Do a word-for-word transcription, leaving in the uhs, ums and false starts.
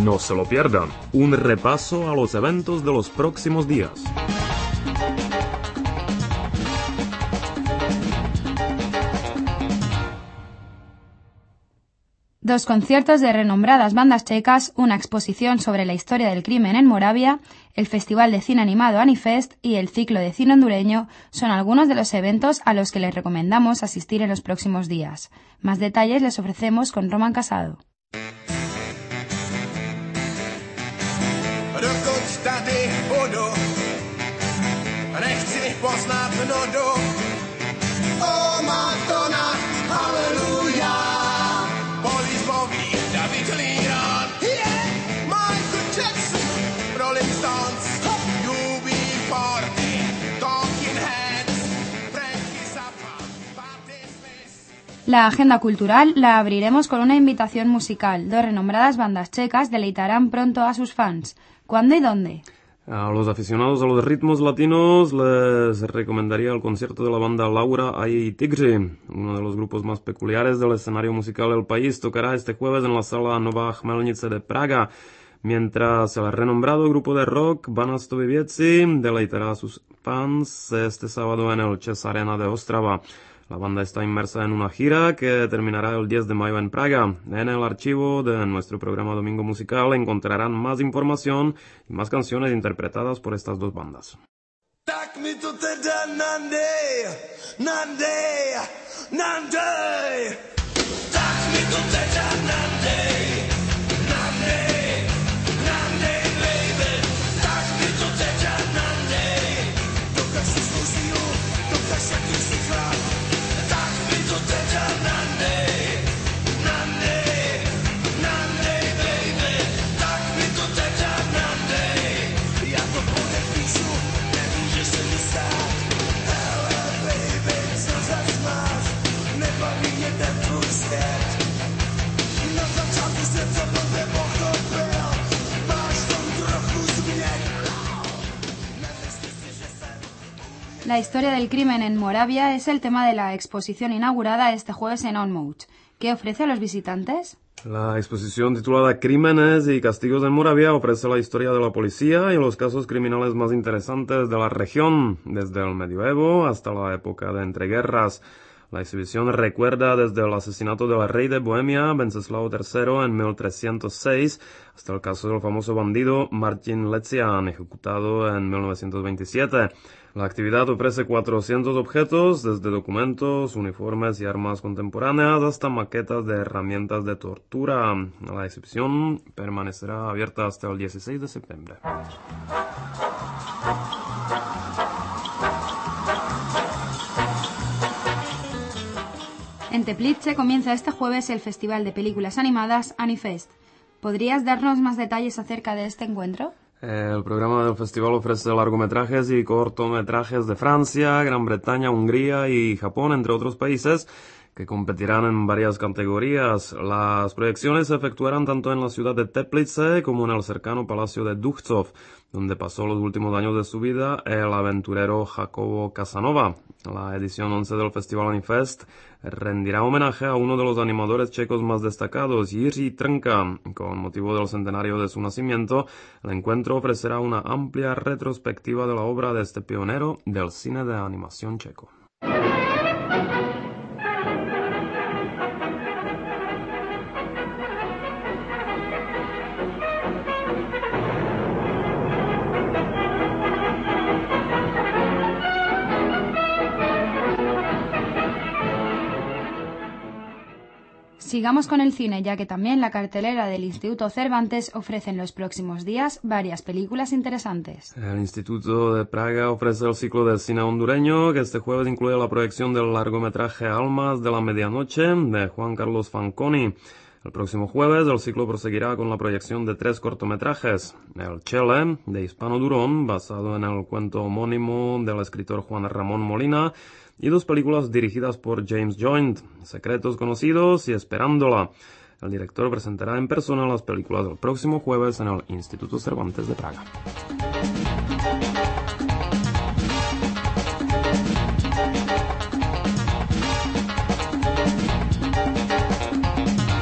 No se lo pierdan. Un repaso a los eventos de los próximos días. Dos conciertos de renombradas bandas checas, una exposición sobre la historia del crimen en Moravia, el Festival de Cine Animado Anifest y el ciclo de cine hondureño son algunos de los eventos a los que les recomendamos asistir en los próximos días. Más detalles les ofrecemos con Roman Casado. La agenda cultural la abriremos con una invitación musical. Dos renombradas bandas checas deleitarán pronto a sus fans. ¿Cuándo y dónde? A los aficionados a los ritmos latinos les recomendaría el concierto de la banda Laura Ay Tigri. Uno de los grupos más peculiares del escenario musical del país tocará este jueves en la sala Nova Chmelnice de Praga, mientras el renombrado grupo de rock Banastovivieci deleitará a sus fans este sábado en el Chess Arena de Ostrava. La banda está inmersa en una gira que terminará el diez de mayo en Praga. En el archivo de nuestro programa Domingo Musical encontrarán más información y más canciones interpretadas por estas dos bandas. Tak mi to teda nande, nande, nande. Tak mi to teda nande, nande, nande, baby. Tak mi to teda nande. Toka się złożyło, toka się wysycha. La historia del crimen en Moravia es el tema de la exposición inaugurada este jueves en Olmouc. ¿Qué ofrece a los visitantes? La exposición titulada Crímenes y Castigos en Moravia ofrece la historia de la policía y los casos criminales más interesantes de la región, desde el medioevo hasta la época de entreguerras. La exhibición recuerda desde el asesinato del rey de Bohemia, Wenceslao tercero, en mil trescientos seis, hasta el caso del famoso bandido Martin Lezian, ejecutado en mil novecientos veintisiete. La actividad ofrece cuatrocientos objetos, desde documentos, uniformes y armas contemporáneas hasta maquetas de herramientas de tortura. La exhibición permanecerá abierta hasta el dieciséis de septiembre. En Teplice comienza este jueves el Festival de Películas Animadas Anifest. ¿Podrías darnos más detalles acerca de este encuentro? El programa del festival ofrece largometrajes y cortometrajes de Francia, Gran Bretaña, Hungría y Japón, entre otros países, que competirán en varias categorías. Las proyecciones se efectuarán tanto en la ciudad de Teplice como en el cercano Palacio de Duchcov, donde pasó los últimos años de su vida el aventurero Jacobo Casanova. La edición once del Festival Anifest rendirá homenaje a uno de los animadores checos más destacados, Jiří Trnka. Con motivo del centenario de su nacimiento, el encuentro ofrecerá una amplia retrospectiva de la obra de este pionero del cine de animación checo. Sigamos con el cine, ya que también la cartelera del Instituto Cervantes ofrece en los próximos días varias películas interesantes. El Instituto de Praga ofrece el ciclo de cine hondureño, que este jueves incluye la proyección del largometraje Almas de la Medianoche, de Juan Carlos Fanconi. El próximo jueves el ciclo proseguirá con la proyección de tres cortometrajes. El Chele, de Hispano Durón, basado en el cuento homónimo del escritor Juan Ramón Molina, y dos películas dirigidas por James Joint, Secretos Conocidos y Esperándola. El director presentará en persona las películas el próximo jueves en el Instituto Cervantes de Praga.